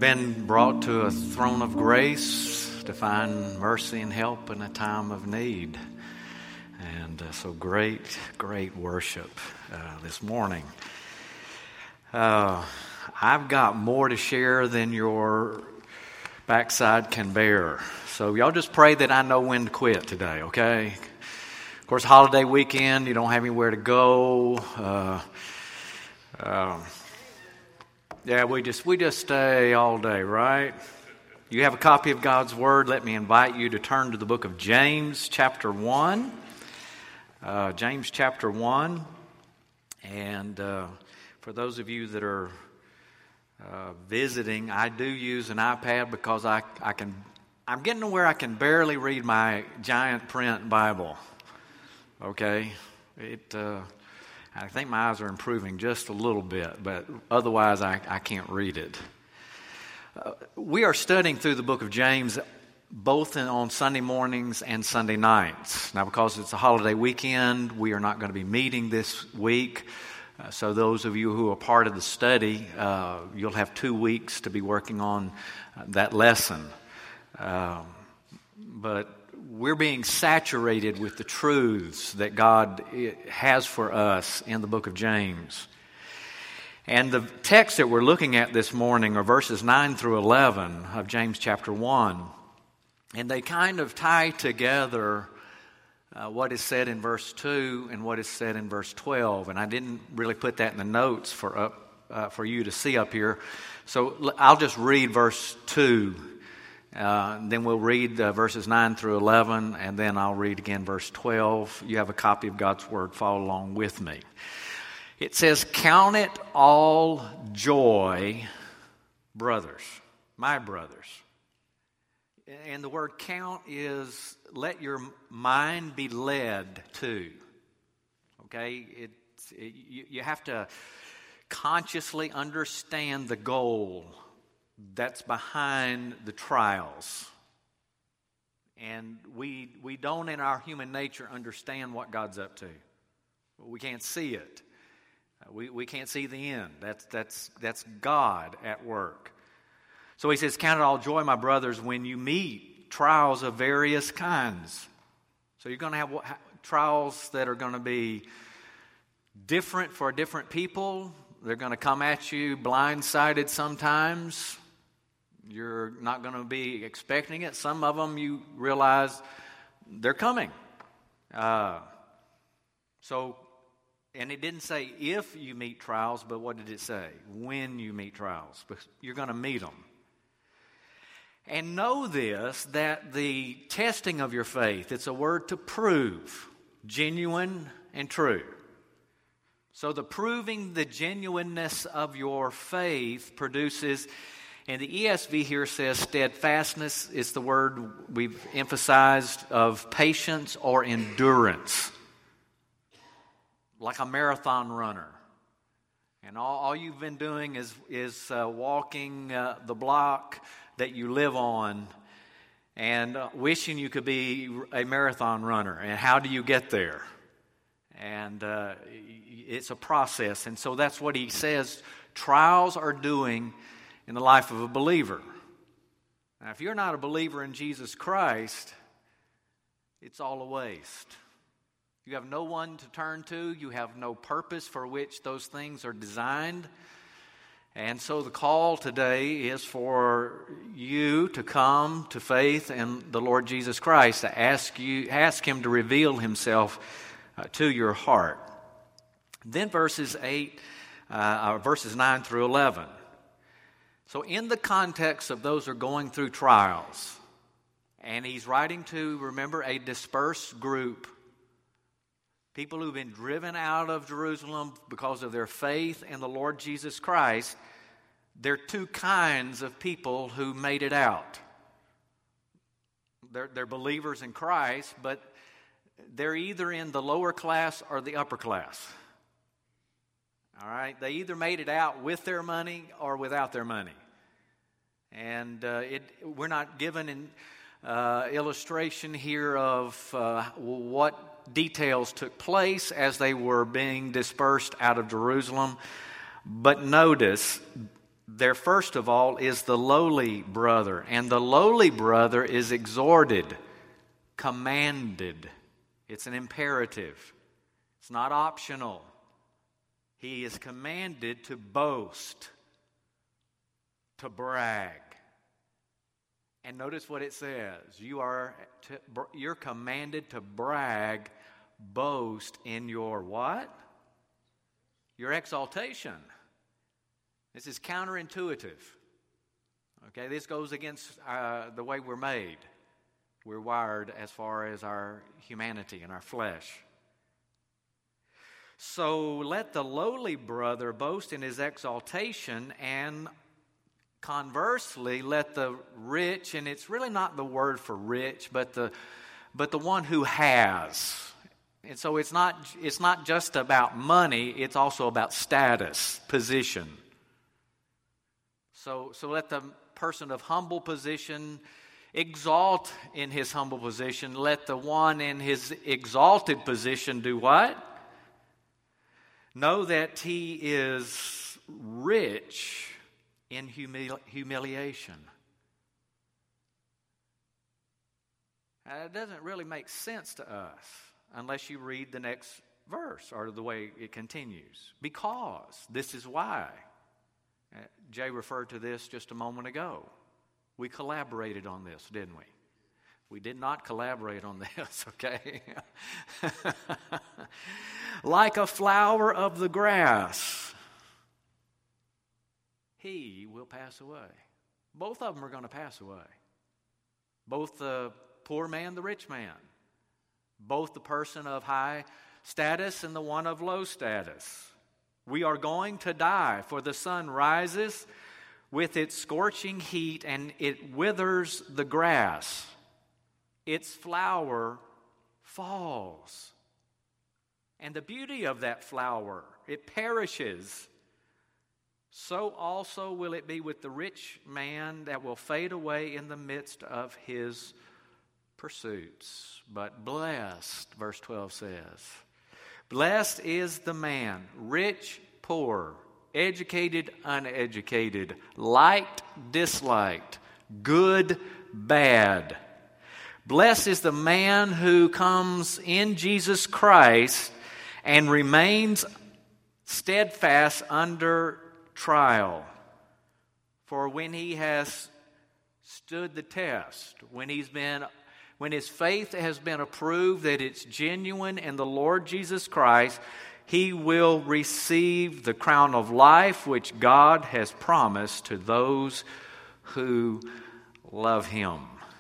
been brought to a throne of grace to find mercy and help in a time of need. And so great worship this morning. I've got more to share than your backside can bear. So y'all just pray that I know when to quit today, okay? Of course, holiday weekend, you don't have anywhere to go. Yeah, we just stay all day, right? You have a copy of God's Word. Let me invite you to turn to the book of James, chapter 1. James, chapter 1. And for those of you that are visiting, I do use an iPad because I'm getting to where I can barely read my giant print Bible. Okay? I think my eyes are improving just a little bit, but otherwise I can't read it. We are studying through the book of James both on Sunday mornings and Sunday nights. Now, because it's a holiday weekend, we are not going to be meeting this week. So those of you who are part of the study, you'll have 2 weeks to be working on that lesson. But we're being saturated with the truths that God has for us in the book of James. And the text that we're looking at this morning are verses 9 through 11 of James chapter 1. And they kind of tie together what is said in verse 2 and what is said in verse 12. And I didn't really put that in the notes for you to see up here. So I'll just read verse 2. Then we'll read verses 9 through 11, and then I'll read again verse 12. You have a copy of God's Word. Follow along with me. It says, "Count it all joy, brothers, my brothers." And the word count is let your mind be led to. Okay? You have to consciously understand the goal that's behind the trials. And we don't in our human nature understand what God's up to. We can't see it. We can't see the end. That's God at work. So he says, "Count it all joy, my brothers, when you meet trials of various kinds." So you're going to have trials that are going to be different for different people. They're going to come at you blindsided sometimes. You're not going to be expecting it. Some of them you realize they're coming. And it didn't say if you meet trials, but what did it say? When you meet trials. Because you're going to meet them. And know this, that the testing of your faith, it's a word to prove, genuine and true. So the proving the genuineness of your faith produces, and the ESV here says steadfastness is the word we've emphasized of patience or endurance. Like a marathon runner. And all you've been doing is walking the block that you live on and wishing you could be a marathon runner. And how do you get there? And it's a process. And so that's what he says trials are doing in the life of a believer. Now, if you're not a believer in Jesus Christ, it's all a waste. You have no one to turn to. You have no purpose for which those things are designed. And so the call today is for you to come to faith in the Lord Jesus Christ, to ask Him to reveal Himself to your heart. Then verses 9 through 11. So in the context of those who are going through trials, and he's writing to, remember, a dispersed group, people who've been driven out of Jerusalem because of their faith in the Lord Jesus Christ. There are two kinds of people who made it out. They're believers in Christ, but they're either in the lower class or the upper class. All right? They either made it out with their money or without their money. And we're not given an illustration here of what details took place as they were being dispersed out of Jerusalem. But notice there first of all is the lowly brother. And the lowly brother is exhorted, commanded. It's an imperative. It's not optional. He is commanded to boast, to brag. And notice what it says. You're commanded to brag, boast in your what? Your exaltation. This is counterintuitive. Okay, this goes against the way we're made. We're wired as far as our humanity and our flesh. So let the lowly brother boast in his exaltation, and conversely, let the rich, and it's really not the word for rich, but the one who has. And so it's not just about money, it's also about status, position. So let the person of humble position exalt in his humble position. Let the one in his exalted position do what? Know that he is rich in humiliation. It doesn't really make sense to us unless you read the next verse or the way it continues. Because this is why. Jay referred to this just a moment ago. We collaborated on this, didn't we? We did not collaborate on this, okay? Like a flower of the grass, he will pass away. Both of them are going to pass away. Both the poor man, the rich man. Both the person of high status and the one of low status. We are going to die, for the sun rises with its scorching heat and it withers the grass. Its flower falls. And the beauty of that flower, it perishes. So also will it be with the rich man that will fade away in the midst of his pursuits. But blessed, verse 12 says, blessed is the man, rich, poor, educated, uneducated, liked, disliked, good, bad. Blessed is the man who comes in Jesus Christ and remains steadfast under trial. For when he has stood the test, when his faith has been approved that it's genuine in the Lord Jesus Christ, he will receive the crown of life which God has promised to those who love him.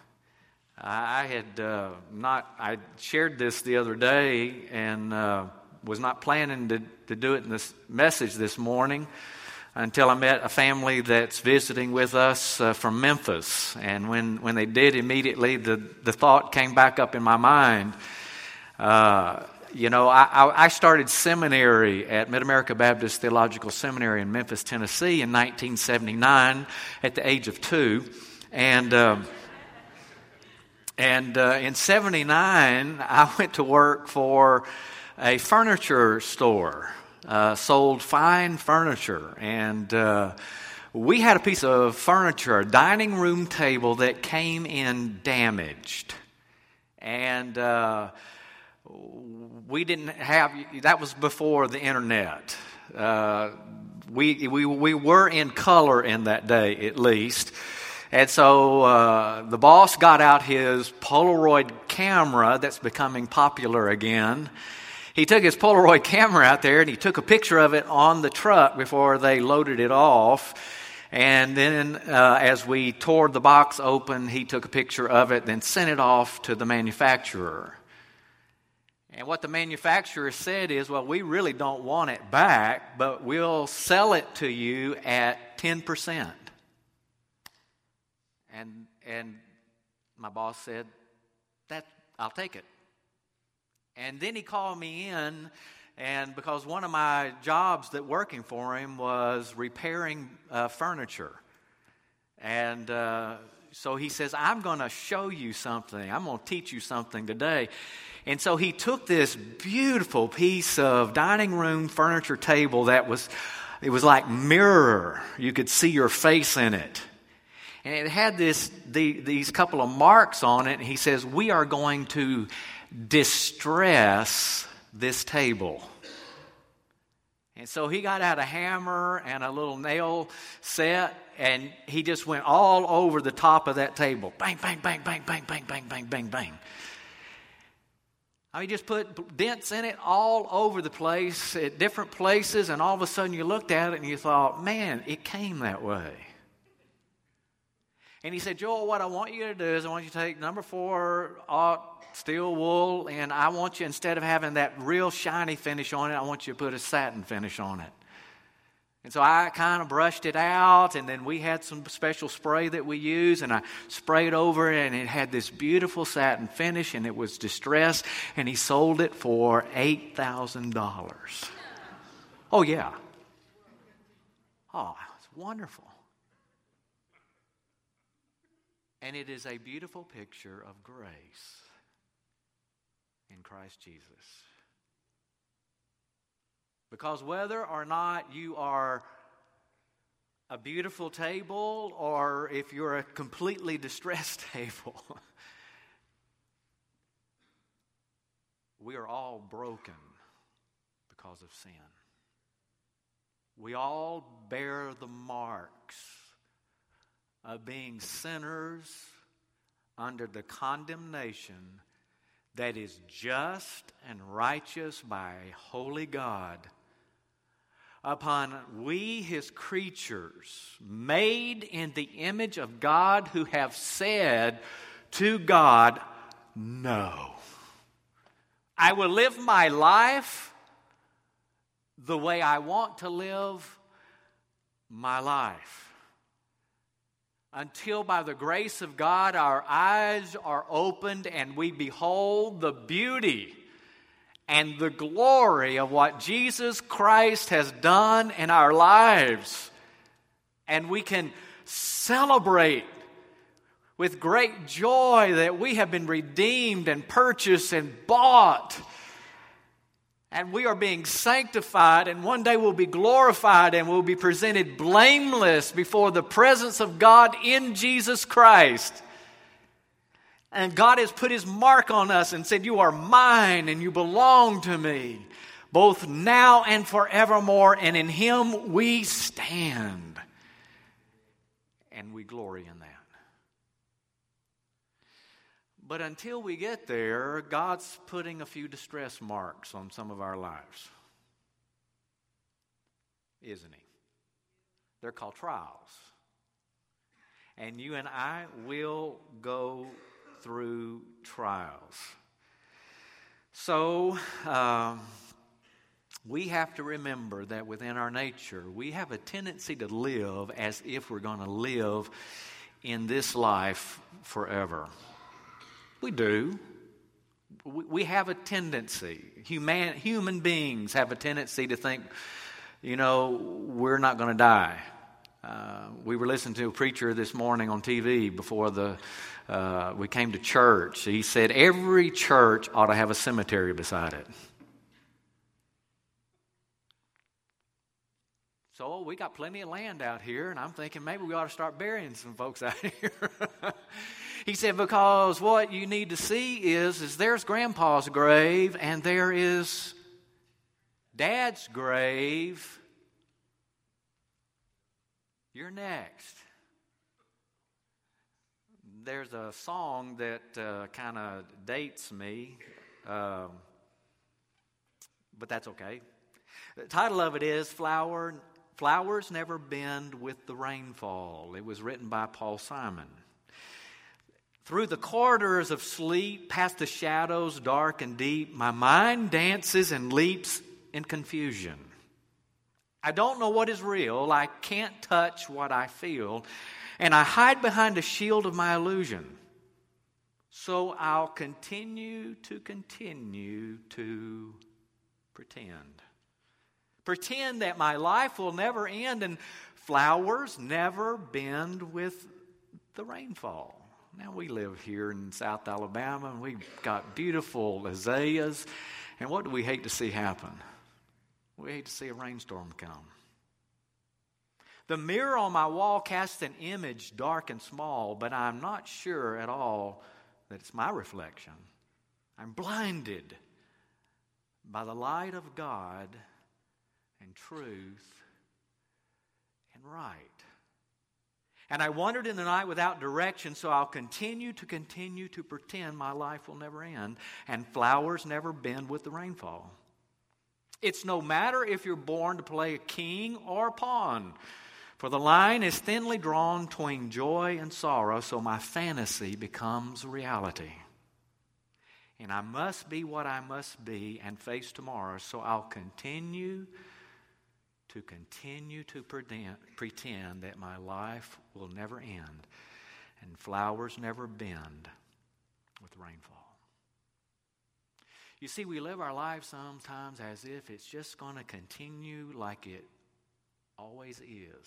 I shared this the other day and was not planning to do it in this message this morning until I met a family that's visiting with us from Memphis. And when they did, immediately the thought came back up in my mind. I started seminary at Mid-America Baptist Theological Seminary in Memphis, Tennessee in 1979 at the age of 2. And in 79, I went to work for a furniture store, sold fine furniture. And we had a piece of furniture, a dining room table that came in damaged. And we didn't have, that was before the internet. We were in color in that day, at least. And so the boss got out his Polaroid camera that's becoming popular again. He took his Polaroid camera out there and he took a picture of it on the truck before they loaded it off. And then as we tore the box open, he took a picture of it, then sent it off to the manufacturer. And what the manufacturer said is, well, we really don't want it back, but we'll sell it to you at 10%. And my boss said, I'll take it. And then he called me in, and because one of my jobs that working for him was repairing furniture. And so he says, I'm going to show you something. I'm going to teach you something today. And so he took this beautiful piece of dining room furniture table that was It was like mirror. You could see your face in it. And it had these couple of marks on it. And he says, we are going to distress this table. And so he got out a hammer and a little nail set, and he just went all over the top of that table. Bang, bang, bang, bang, bang, bang, bang, bang, bang, bang. I mean, just put dents in it all over the place, at different places, and all of a sudden you looked at it and you thought, man, it came that way. And he said, Joel, what I want you to do is I want you to take number 4 steel wool, and I want you, instead of having that real shiny finish on it, I want you to put a satin finish on it. And so I kind of brushed it out, and then we had some special spray that we use, and I sprayed over it, and it had this beautiful satin finish, and it was distressed, and he sold it for $8,000. Oh, yeah. Oh, it's wonderful. And it is a beautiful picture of grace in Christ Jesus. Because whether or not you are a beautiful table or if you're a completely distressed table, we are all broken because of sin. We all bear the marks of being sinners under the condemnation that is just and righteous by a holy God upon we, His creatures, made in the image of God, who have said to God, no. I will live my life the way I want to live my life. Until by the grace of God our eyes are opened and we behold the beauty and the glory of what Jesus Christ has done in our lives. And we can celebrate with great joy that we have been redeemed and purchased and bought. And we are being sanctified, and one day we'll be glorified and we'll be presented blameless before the presence of God in Jesus Christ. And God has put His mark on us and said, you are mine and you belong to me, both now and forevermore, and in Him we stand. And we glory in that. But until we get there, God's putting a few distress marks on some of our lives. Isn't He? They're called trials. And you and I will go through trials. So, we have to remember that within our nature, we have a tendency to live as if we're going to live in this life forever. We do. We have a tendency. Human beings have a tendency to think, we're not going to die. We were listening to a preacher this morning on TV before we came to church. He said every church ought to have a cemetery beside it. So we got plenty of land out here, and I'm thinking maybe we ought to start burying some folks out here. He said, because what you need to see is there's Grandpa's grave and there is Dad's grave. You're next. There's a song that kind of dates me, but that's okay. The title of it is Flowers Never Bend with the Rainfall. It was written by Paul Simon. Through the corridors of sleep, past the shadows dark and deep, my mind dances and leaps in confusion. I don't know what is real. I can't touch what I feel. And I hide behind a shield of my illusion. So I'll continue to pretend. Pretend that my life will never end and flowers never bend with the rainfall. Now, we live here in South Alabama, and we've got beautiful azaleas. And what do we hate to see happen? We hate to see a rainstorm come. The mirror on my wall casts an image dark and small, but I'm not sure at all that it's my reflection. I'm blinded by the light of God and truth and right. And I wandered in the night without direction, so I'll continue to pretend my life will never end and flowers never bend with the rainfall. It's no matter if you're born to play a king or a pawn, for the line is thinly drawn between joy and sorrow, so my fantasy becomes reality. And I must be what I must be and face tomorrow, so I'll continue to pretend that my life will never end and flowers never bend with rainfall. You see, we live our lives sometimes as if it's just going to continue like it always is.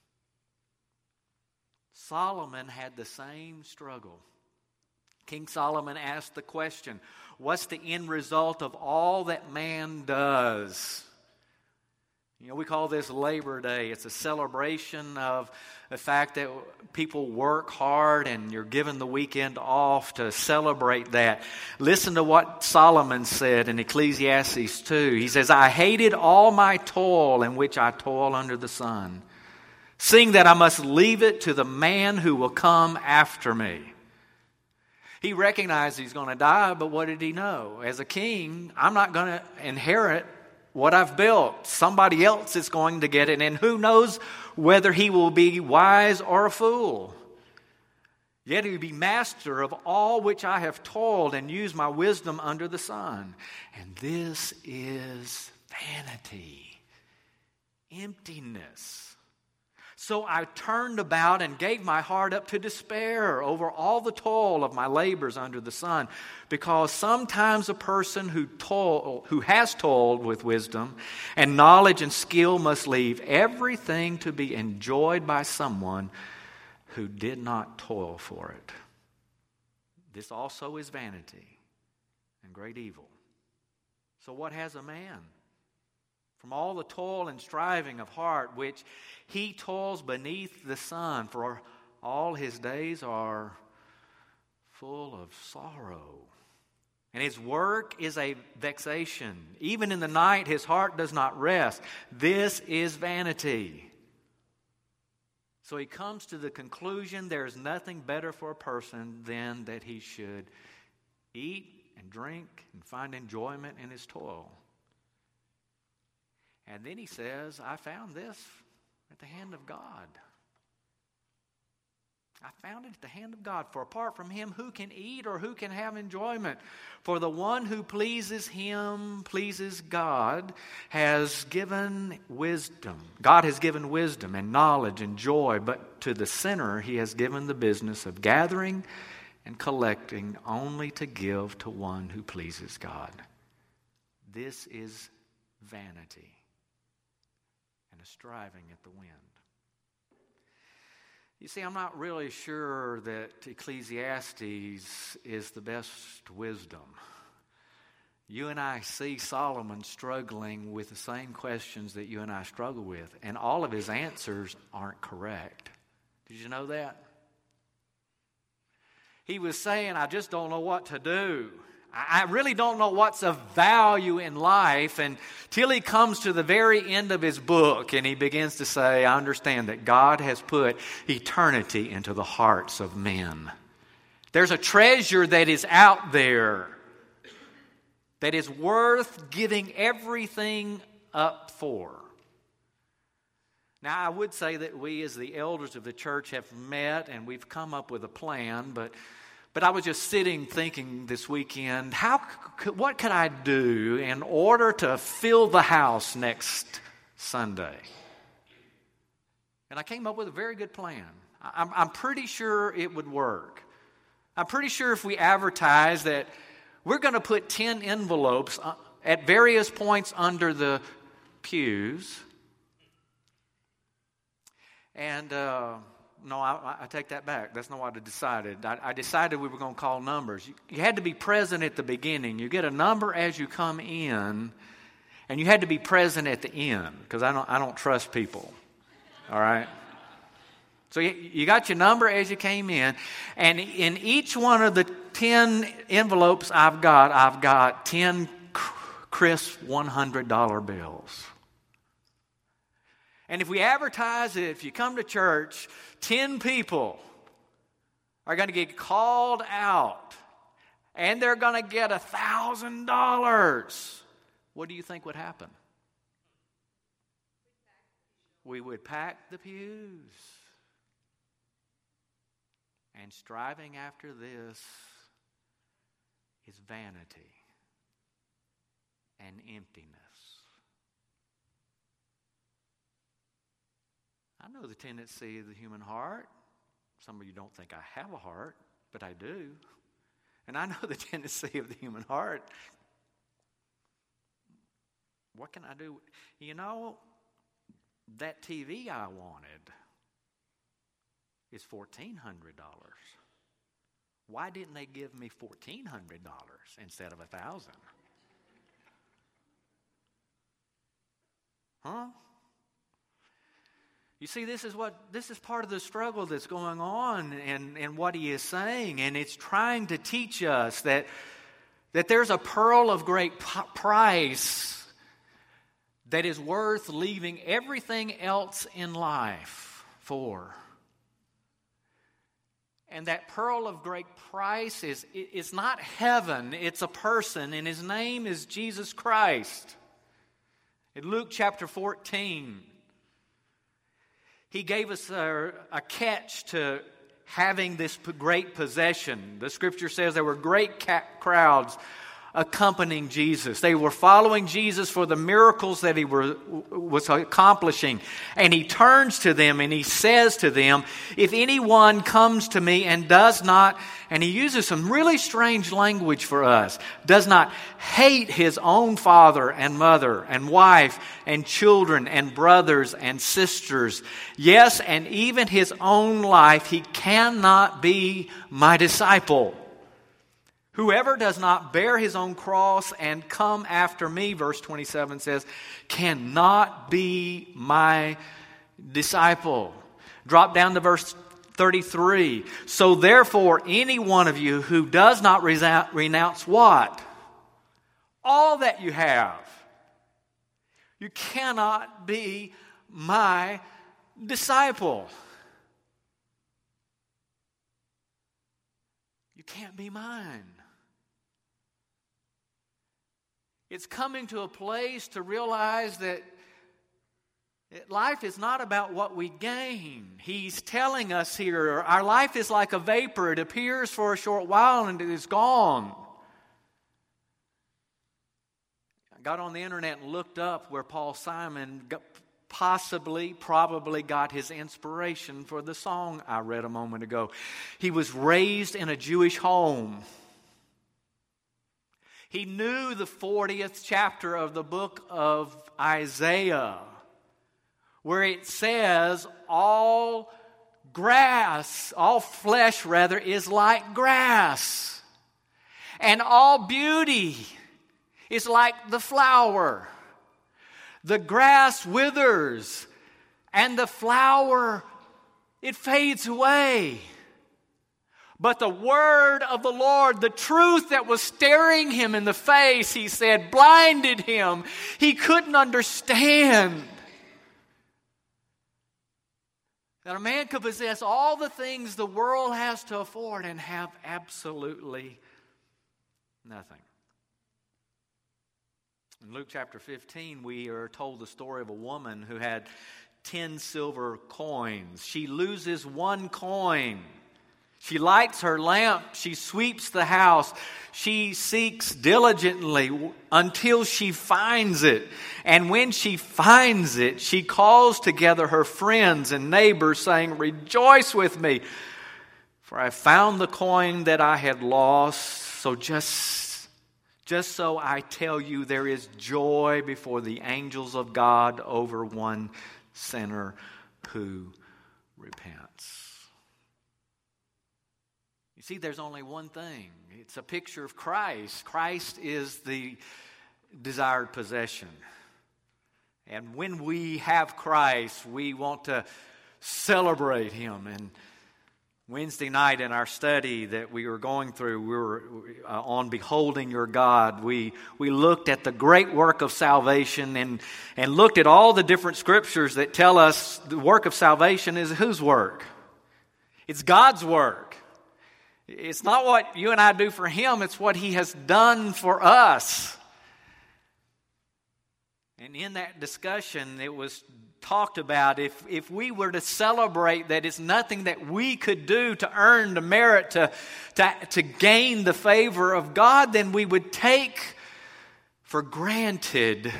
Solomon had the same struggle. King Solomon asked the question, what's the end result of all that man does? You know, we call this Labor Day. It's a celebration of the fact that people work hard and you're given the weekend off to celebrate that. Listen to what Solomon said in Ecclesiastes 2. He says, I hated all my toil in which I toil under the sun, seeing that I must leave it to the man who will come after me. He recognized he's going to die, but what did he know? As a king, I'm not going to inherit what I've built. Somebody else is going to get it, and who knows whether he will be wise or a fool. Yet he will be master of all which I have toiled and used my wisdom under the sun. And this is vanity, emptiness. So I turned about and gave my heart up to despair over all the toil of my labors under the sun, because sometimes a person who has toiled with wisdom and knowledge and skill must leave everything to be enjoyed by someone who did not toil for it. This also is vanity and great evil. So what has a man? From all the toil and striving of heart which he toils beneath the sun, for all his days are full of sorrow. And his work is a vexation. Even in the night his heart does not rest. This is vanity. So he comes to the conclusion there is nothing better for a person than that he should eat and drink and find enjoyment in his toil. And then he says, I found this at the hand of God. I found it at the hand of God. For apart from him, who can eat or who can have enjoyment? For the one who pleases him, pleases God, has given wisdom. God has given wisdom and knowledge and joy, but to the sinner he has given the business of gathering and collecting only to give to one who pleases God. This is vanity and a striving at the wind. You see, I'm not really sure that Ecclesiastes is the best wisdom. You and I see Solomon struggling with the same questions that you and I struggle with, and all of his answers aren't correct. Did you know that? He was saying, I just don't know what to do. I really don't know what's of value in life, until he comes to the very end of his book and he begins to say, I understand that God has put eternity into the hearts of men. There's a treasure that is out there that is worth giving everything up for. Now, I would say that we as the elders of the church have met and we've come up with a plan, but I was just sitting thinking this weekend, what could I do in order to fill the house next Sunday? And I came up with a very good plan. I'm pretty sure it would work. I'm pretty sure if we advertise that we're going to put 10 envelopes at various points under the pews. And no, I take that back. That's not what I decided. I decided we were going to call numbers. You had to be present at the beginning. You get a number as you come in, and you had to be present at the end, because I don't trust people. All right? So you got your number as you came in, and in each one of the 10 envelopes I've got 10 crisp $100 bills. And if we advertise it, if you come to church, 10 people are going to get called out, and they're going to get $1,000. What do you think would happen? We would pack the pews. And striving after this is vanity and emptiness. I know the tendency of the human heart. Some of you don't think I have a heart, but I do. And I know the tendency of the human heart. What can I do? You know, that TV I wanted is $1,400. Why didn't they give me $1,400 instead of $1,000? Huh? You see, this is part of the struggle that's going on and what he is saying, and it's trying to teach us that there's a pearl of great price that is worth leaving everything else in life for. And that pearl of great price is not heaven, it's a person, and his name is Jesus Christ. In Luke chapter 14, he gave us a catch to having this great possession. The scripture says there were great crowds accompanying Jesus. They were following Jesus for the miracles that he was accomplishing. And he turns to them and he says to them, if anyone comes to me and does not, and he uses some really strange language for us, does not hate his own father and mother and wife and children and brothers and sisters, yes, and even his own life, he cannot be my disciple. Whoever does not bear his own cross and come after me, verse 27 says, cannot be my disciple. Drop down to verse 33. So therefore, any one of you who does not renounce what? All that you have. You cannot be my disciple. You can't be mine. It's coming to a place to realize that life is not about what we gain. He's telling us here, our life is like a vapor. It appears for a short while and it is gone. I got on the internet and looked up where Paul Simon probably got his inspiration for the song I read a moment ago. He was raised in a Jewish home. He knew the 40th chapter of the book of Isaiah, where it says, all flesh is like grass, and all beauty is like the flower. The grass withers, and the flower, it fades away. But the word of the Lord, the truth that was staring him in the face, he said, blinded him. He couldn't understand that a man could possess all the things the world has to afford and have absolutely nothing. In Luke chapter 15, we are told the story of a woman who had 10 silver coins. She loses one coin. She lights her lamp. She sweeps the house. She seeks diligently until she finds it. And when she finds it, she calls together her friends and neighbors, saying, rejoice with me, for I found the coin that I had lost. So just so I tell you, there is joy before the angels of God over one sinner who repents. You see, there's only one thing. It's a picture of Christ. Christ is the desired possession. And when we have Christ, we want to celebrate Him. And Wednesday night in our study that we were going through, we were on Beholding Your God. We looked at the great work of salvation and looked at all the different scriptures that tell us the work of salvation is whose work? It's God's work. It's not what you and I do for Him, it's what He has done for us. And in that discussion, it was talked about if we were to celebrate that it's nothing that we could do to earn the merit to gain the favor of God, then we would take for granted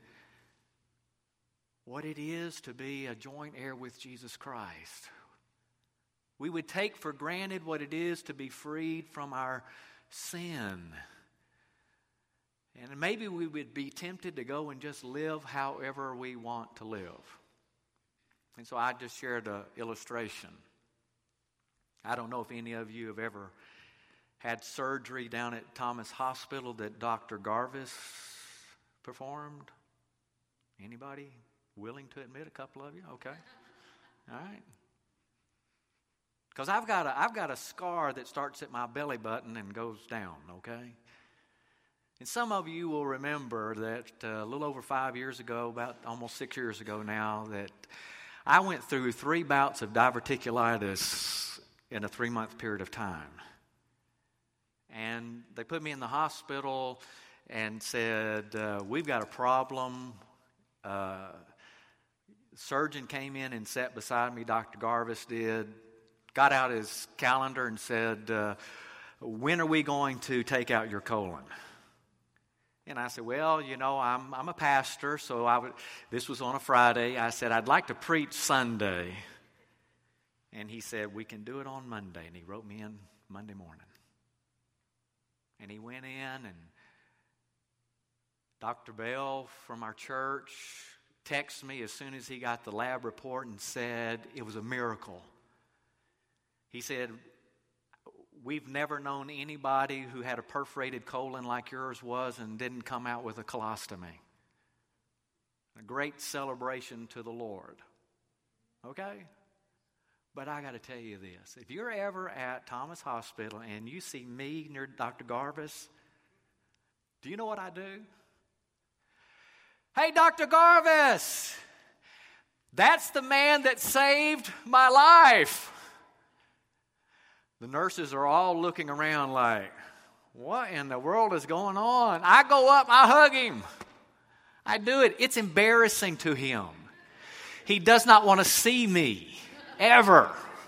what it is to be a joint heir with Jesus Christ. We would take for granted what it is to be freed from our sin. And maybe we would be tempted to go and just live however we want to live. And so I just shared an illustration. I don't know if any of you have ever had surgery down at Thomas Hospital that Dr. Garvis performed. Anybody willing to admit? A couple of you? Okay. All right. Because I've got a scar that starts at my belly button and goes down, okay? And some of you will remember that a little over 5 years ago, about almost 6 years ago now, that I went through 3 bouts of diverticulitis in a 3-month period of time. And they put me in the hospital and said, we've got a problem. Surgeon came in and sat beside me, Dr. Garvis did, got out his calendar and said, when are we going to take out your colon? And I said, well, you know, I'm a pastor, so this was on a Friday. I said, I'd like to preach Sunday. And he said, we can do it on Monday. And he wrote me in Monday morning. And he went in, and Dr. Bell from our church texted me as soon as he got the lab report and said it was a miracle. He said, we've never known anybody who had a perforated colon like yours was and didn't come out with a colostomy. A great celebration to the Lord. Okay? But I got to tell you this. If you're ever at Thomas Hospital and you see me near Dr. Garvis, do you know what I do? Hey, Dr. Garvis! That's the man that saved my life. The nurses are all looking around like, what in the world is going on? I go up, I hug him. I do it. It's embarrassing to him. He does not want to see me, ever.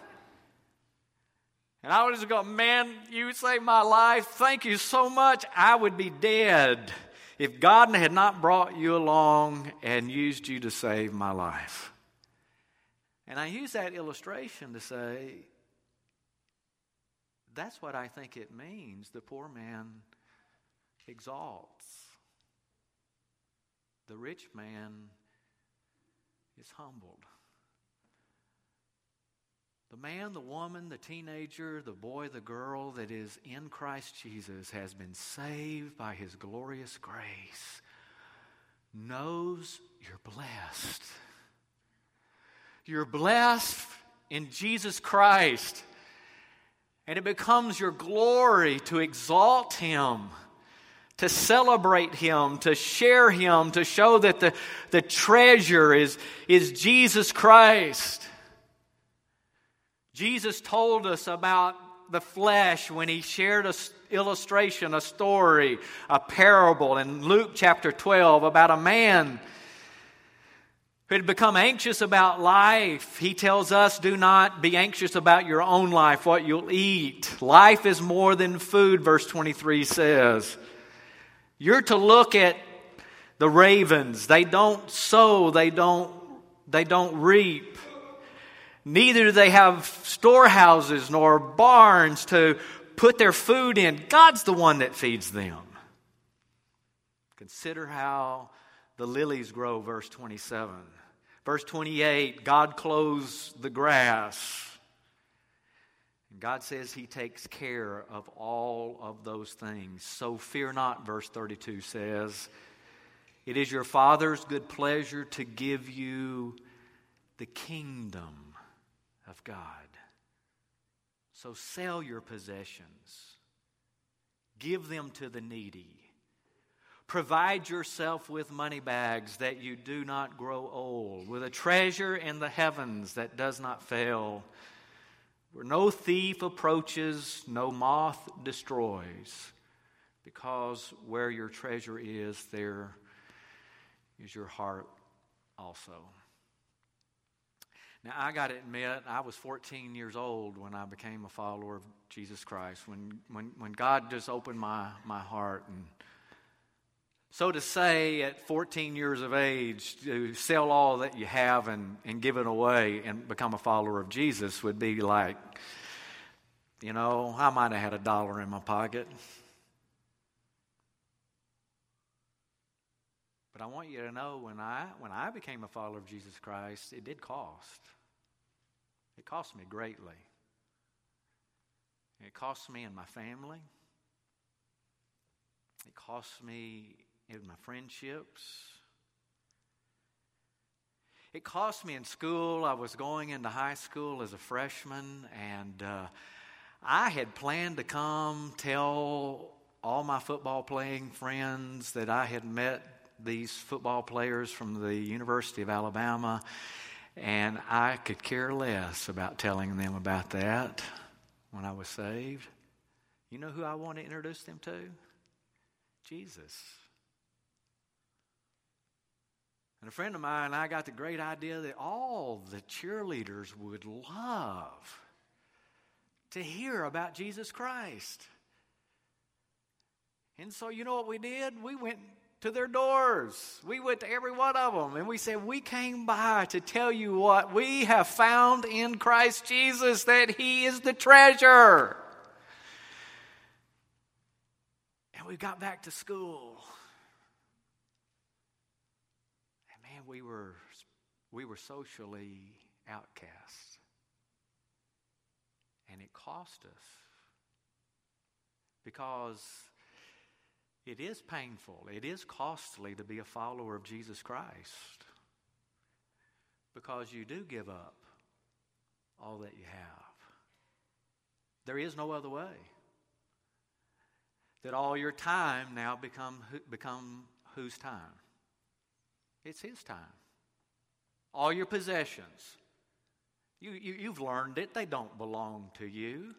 And I would just go, man, you saved my life. Thank you so much. I would be dead if God had not brought you along and used you to save my life. And I use that illustration to say, that's what I think it means. The poor man exalts. The rich man is humbled. The man, the woman, the teenager, the boy, the girl that is in Christ Jesus has been saved by His glorious grace. Knows you're blessed. You're blessed in Jesus Christ. And it becomes your glory to exalt Him, to celebrate Him, to share Him, to show that the treasure is Jesus Christ. Jesus told us about the flesh when He shared an illustration, a story, a parable in Luke chapter 12 about a man who had become anxious about life. He tells us, do not be anxious about your own life, what you'll eat. Life is more than food, verse 23 says. You're to look at the ravens. They don't sow, they don't reap. Neither do they have storehouses nor barns to put their food in. God's the one that feeds them. Consider how the lilies grow, verse 27. Verse 28, God clothes the grass. And God says He takes care of all of those things. So fear not, verse 32 says. It is your Father's good pleasure to give you the kingdom of God. So sell your possessions. Give them to the needy. Provide yourself with money bags that you do not grow old, with a treasure in the heavens that does not fail, where no thief approaches, no moth destroys. Because where your treasure is, there is your heart also. Now, I got to admit, I was 14 years old when I became a follower of Jesus Christ, when God just opened my heart. And so to say, at 14 years of age, to sell all that you have and give it away and become a follower of Jesus would be like, I might have had $1 in my pocket. But I want you to know when I became a follower of Jesus Christ, it did cost. It cost me greatly. It cost me in my family. It cost me in my friendships. It cost me in school. I was going into high school as a freshman, and I had planned to come tell all my football playing friends that I had met these football players from the University of Alabama, and I could care less about telling them about that when I was saved. You know who I want to introduce them to? Jesus. And a friend of mine and I got the great idea that all the cheerleaders would love to hear about Jesus Christ. And so you know what we did? We went to their doors. We went to every one of them, and we said, we came by to tell you what we have found in Christ Jesus, that He is the treasure. And we got back to school. And man, we were socially outcast. And it cost us. Because it is painful, it is costly to be a follower of Jesus Christ, because you do give up all that you have. There is no other way. That all your time now become whose time? It's His time. All your possessions, you've learned it. They don't belong to you.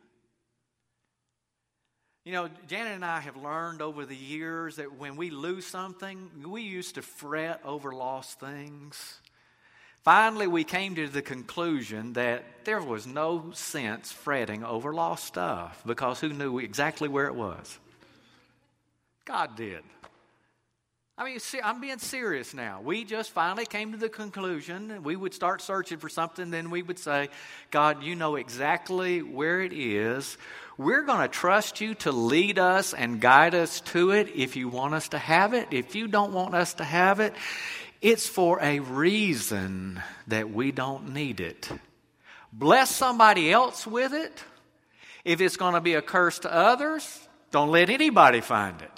Janet and I have learned over the years that when we lose something, we used to fret over lost things. Finally, we came to the conclusion that there was no sense fretting over lost stuff, because who knew exactly where it was? God did. I'm being serious now. We just finally came to the conclusion, we would start searching for something, then we would say, God, you know exactly where it is. We're going to trust you to lead us and guide us to it if you want us to have it. If you don't want us to have it, it's for a reason that we don't need it. Bless somebody else with it. If it's going to be a curse to others, don't let anybody find it.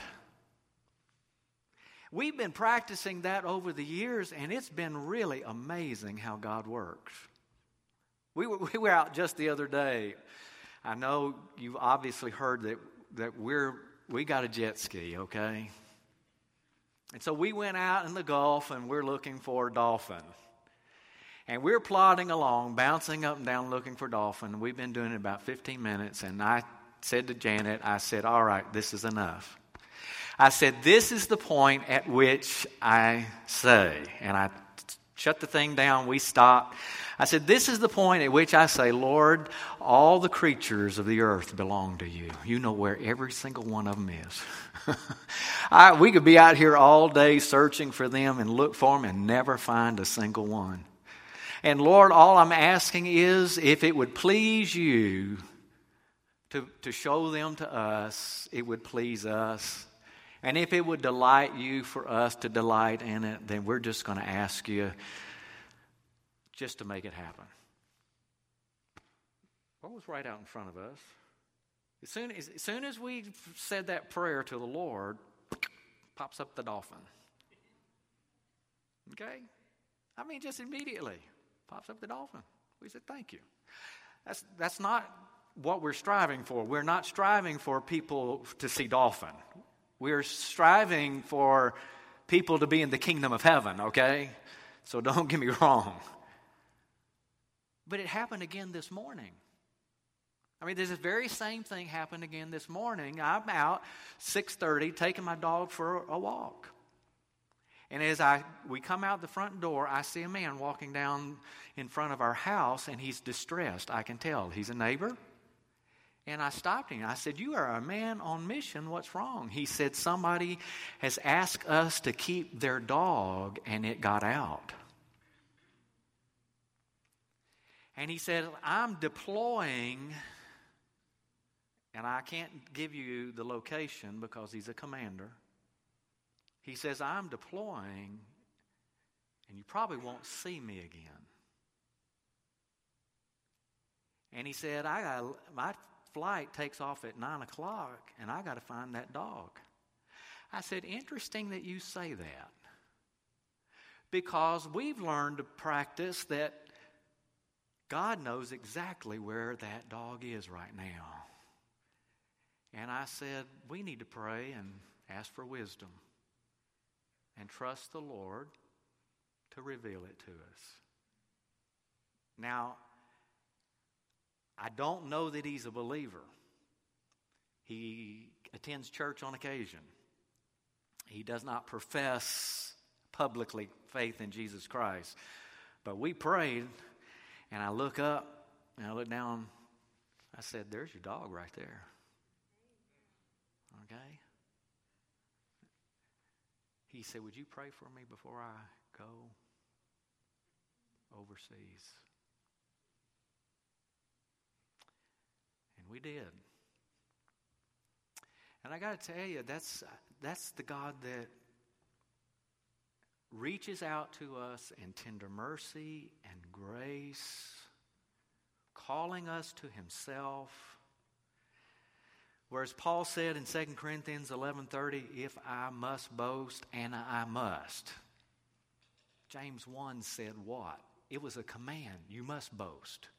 We've been practicing that over the years, and it's been really amazing how God works. We were out just the other day. I know you've obviously heard that we got a jet ski, okay? And so we went out in the Gulf, and we're looking for a dolphin. And we're plodding along, bouncing up and down looking for dolphin. We've been doing it about 15 minutes, and I said to Janet, all right, this is enough. I said, this is the point at which I say, and I shut the thing down, we stopped. I said, this is the point at which I say, Lord, all the creatures of the earth belong to you. You know where every single one of them is. We could be out here all day searching for them and look for them and never find a single one. And Lord, all I'm asking is, if it would please you to show them to us, it would please us. And if it would delight you for us to delight in it, then we're just going to ask you just to make it happen. What was right out in front of us? As soon as we said that prayer to the Lord, pops up the dolphin. Okay? I mean, just immediately pops up the dolphin. We said, thank you. That's not what we're striving for. We're not striving for people to see dolphin. We're striving for people to be in the kingdom of heaven, okay? So don't get me wrong. But it happened again this morning. I mean, this very same thing happened again this morning. I'm out 6:30 taking my dog for a walk. And as we come out the front door, I see a man walking down in front of our house, and he's distressed. I can tell. He's a neighbor. And I stopped him. I said, you are a man on mission. What's wrong? He said, somebody has asked us to keep their dog, and it got out. And he said, I'm deploying, and I can't give you the location because he's a commander. He says, I'm deploying, and you probably won't see me again. And he said, my flight takes off at 9 o'clock, and I got to find that dog. I said, interesting that you say that, because we've learned to practice that God knows exactly where that dog is right now. And I said, we need to pray and ask for wisdom and trust the Lord to reveal it to us. Now, I don't know that he's a believer. He attends church on occasion. He does not profess publicly faith in Jesus Christ. But we prayed, and I look up, and I look down. I said, there's your dog right there. Okay? He said, would you pray for me before I go overseas? And we did. And I got to tell you, that's the God that reaches out to us in tender mercy and grace, calling us to himself. Whereas Paul said in 2 Corinthians 11:30, if I must boast, and I must. James 1 said what? It was a command. You must boast.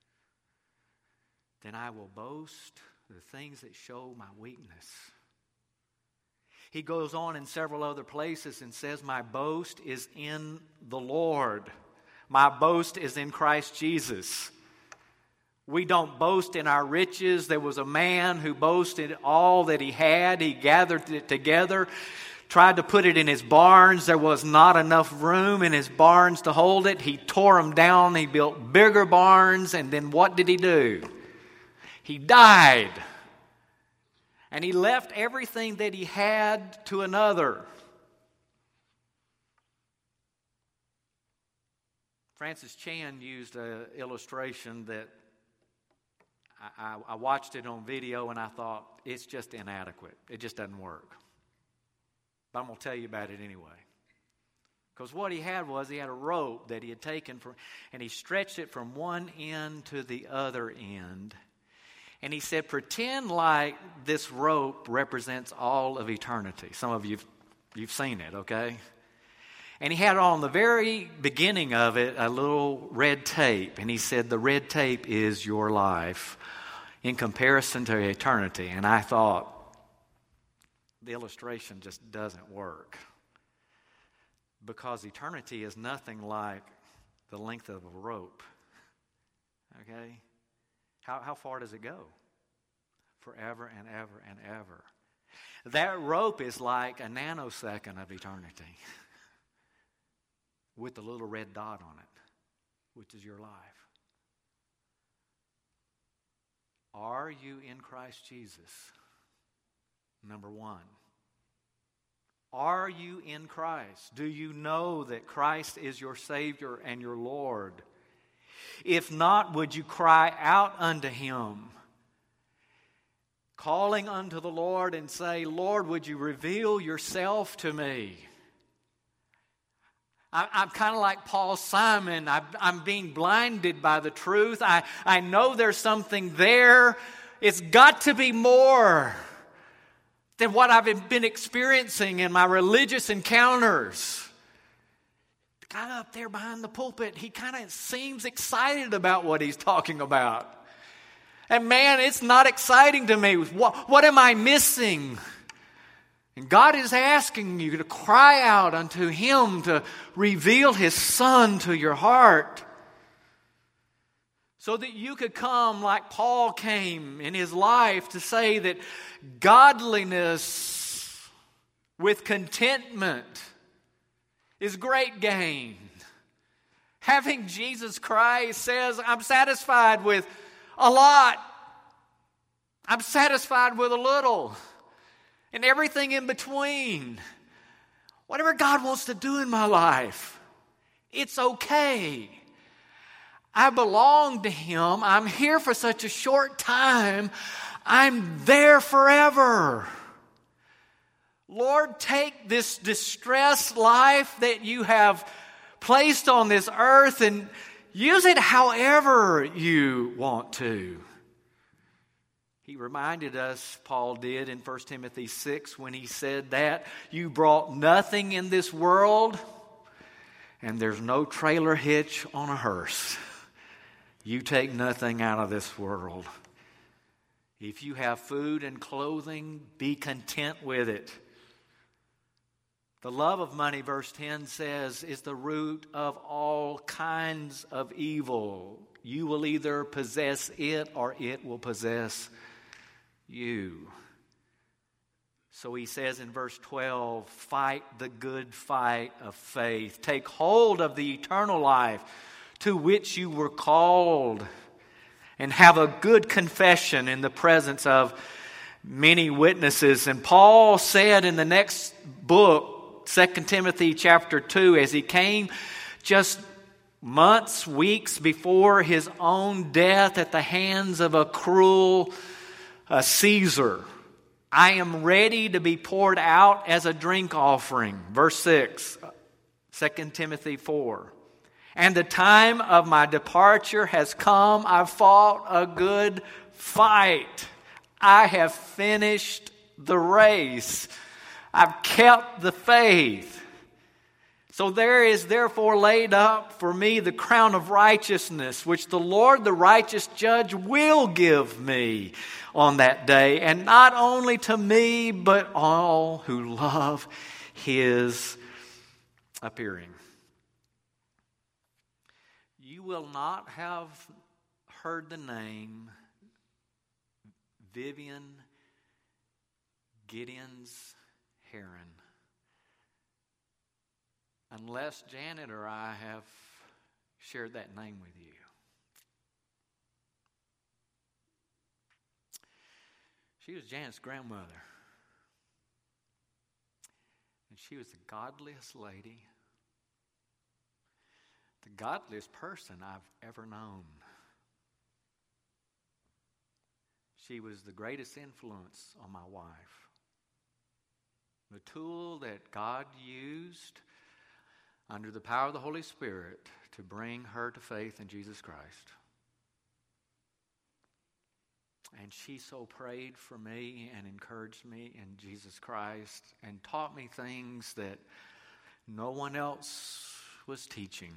Then I will boast the things that show my weakness. He goes on in several other places and says, my boast is in the Lord. My boast is in Christ Jesus. We don't boast in our riches. There was a man who boasted all that he had. He gathered it together, tried to put it in his barns. There was not enough room in his barns to hold it. He tore them down. He built bigger barns. And then what did he do? He died. And he left everything that he had to another. Francis Chan used an illustration that I watched it on video, and I thought, it's just inadequate. It just doesn't work. But I'm going to tell you about it anyway. Because what he had was, he had a rope that he had taken and he stretched it from one end to the other end. And he said, pretend like this rope represents all of eternity. Some of you've seen it, okay? And he had on the very beginning of it a little red tape. And he said, the red tape is your life in comparison to eternity. And I thought, the illustration just doesn't work. Because eternity is nothing like the length of a rope. Okay? How far does it go? Forever and ever and ever. That rope is like a nanosecond of eternity. With the little red dot on it, which is your life. Are you in Christ Jesus? Number one. Are you in Christ? Do you know that Christ is your Savior and your Lord? If not, would you cry out unto Him, calling unto the Lord and say, Lord, would you reveal yourself to me? I'm kind of like Paul Simon. I'm being blinded by the truth. I know there's something there. It's got to be more than what I've been experiencing in my religious encounters. guy up there behind the pulpit, he kind of seems excited about what he's talking about. And man, it's not exciting to me. What am I missing? And God is asking you to cry out unto Him to reveal His Son to your heart, so that you could come like Paul came in his life to say that godliness with contentment is great gain. Having Jesus Christ says, I'm satisfied with a lot. I'm satisfied with a little. And everything in between. Whatever God wants to do in my life, it's okay. I belong to Him. I'm here for such a short time. I'm there forever. Lord, take this distressed life that you have placed on this earth and use it however you want to. He reminded us, Paul did in 1 Timothy 6, when he said that, you brought nothing in this world, and there's no trailer hitch on a hearse. You take nothing out of this world. If you have food and clothing, be content with it. The love of money, verse 10 says, is the root of all kinds of evil. You will either possess it or it will possess you. So he says in verse 12, fight the good fight of faith. Take hold of the eternal life to which you were called, and have a good confession in the presence of many witnesses. And Paul said in the next book, 2 Timothy chapter 2, as he came just months, weeks before his own death at the hands of a cruel Caesar, I am ready to be poured out as a drink offering. Verse 6, 2 Timothy 4. And the time of my departure has come. I've fought a good fight. I have finished the race. I've kept the faith. So there is therefore laid up for me the crown of righteousness, which the Lord, the righteous judge, will give me on that day. And not only to me, but all who love His appearing. You will not have heard the name Vivian Gideons Heron unless Janet or I have shared that name with you. She was Janet's grandmother. And she was the godliest lady, the godliest person I've ever known. She was the greatest influence on my wife. The tool that God used under the power of the Holy Spirit to bring her to faith in Jesus Christ. And she so prayed for me and encouraged me in Jesus Christ and taught me things that no one else was teaching.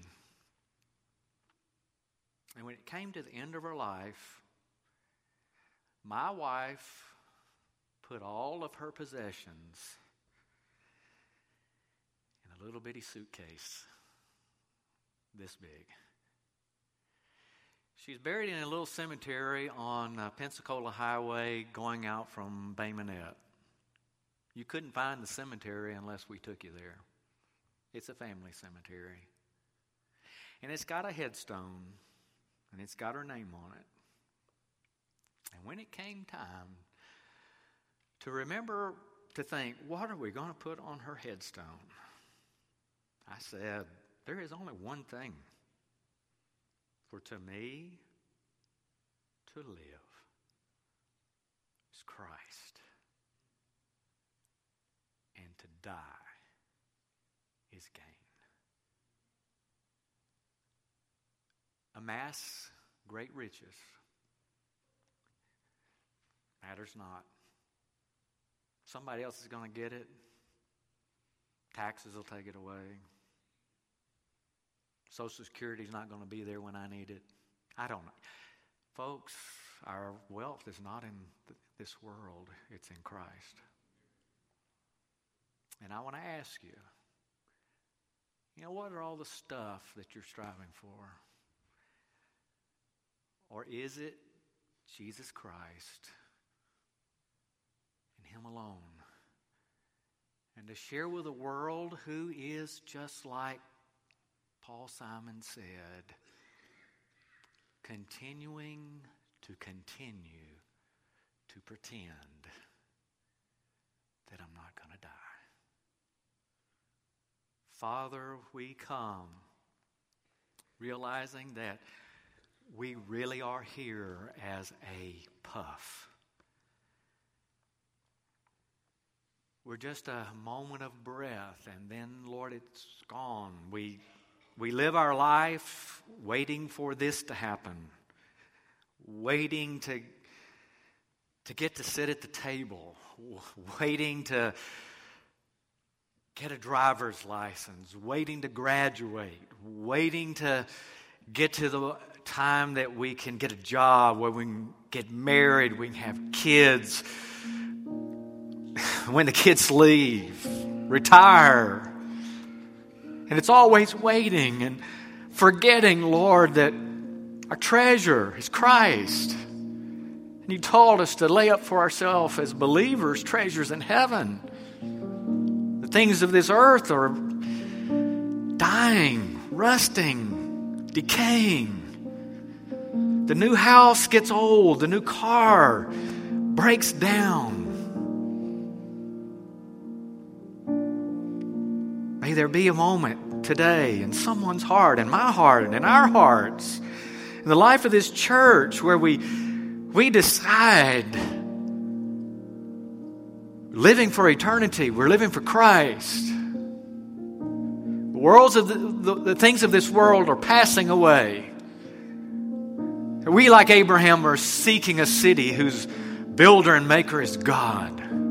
And when it came to the end of her life, my wife put all of her possessions in a little bitty suitcase this big. She's buried in a little cemetery on Pensacola Highway going out from Bay Minette. You couldn't find the cemetery unless we took you there. It's a family cemetery. And it's got a headstone, and it's got her name on it. And when it came time to remember to think, what are we going to put on her headstone? I said, there is only one thing. For to me, to live is Christ, and to die is gain. Amass great riches matters not. Somebody else is going to get it. Taxes will take it away. Social Security's not going to be there when I need it. I don't know. Folks, our wealth is not in this world. It's in Christ. And I want to ask you, what are all the stuff that you're striving for? Or is it Jesus Christ and Him alone? And to share with the world who is just like Paul Simon said, continuing to continue to pretend that I'm not going to die. Father, we come realizing that we really are here as a puff. We're just a moment of breath, and then, Lord, it's gone. We live our life waiting for this to happen, waiting to get to sit at the table, waiting to get a driver's license, waiting to graduate, waiting to get to the time that we can get a job, where we can get married, we can have kids, when the kids leave, retire. And it's always waiting and forgetting, Lord, that our treasure is Christ. And You told us to lay up for ourselves as believers treasures in heaven. The things of this earth are dying, rusting, decaying. The new house gets old. The new car breaks down. May there be a moment today in someone's heart, in my heart, and in our hearts, in the life of this church, where we decide living for eternity. We're living for Christ. The things of this world are passing away. We, like Abraham, are seeking a city whose builder and maker is God.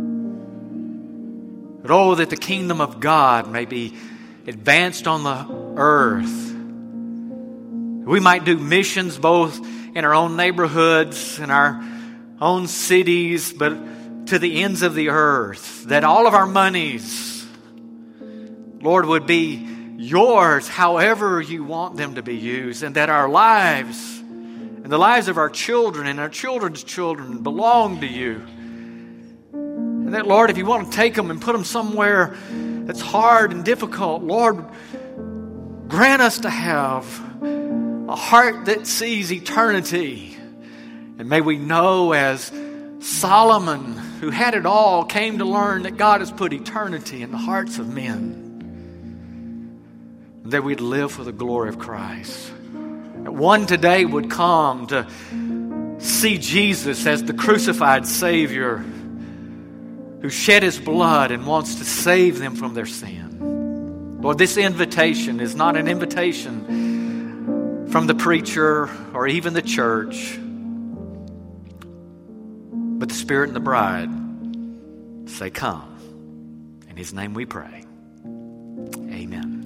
But oh, that the kingdom of God may be advanced on the earth. We might do missions both in our own neighborhoods, in our own cities, but to the ends of the earth. That all of our monies, Lord, would be Yours however You want them to be used. And that our lives and the lives of our children and our children's children belong to You. And that, Lord, if You want to take them and put them somewhere that's hard and difficult, Lord, grant us to have a heart that sees eternity. And may we know, as Solomon, who had it all, came to learn that God has put eternity in the hearts of men. And that we'd live for the glory of Christ. That one today would come to see Jesus as the crucified Savior who shed His blood and wants to save them from their sin. Lord, this invitation is not an invitation from the preacher or even the church, but the Spirit and the bride say, "Come." In His name we pray.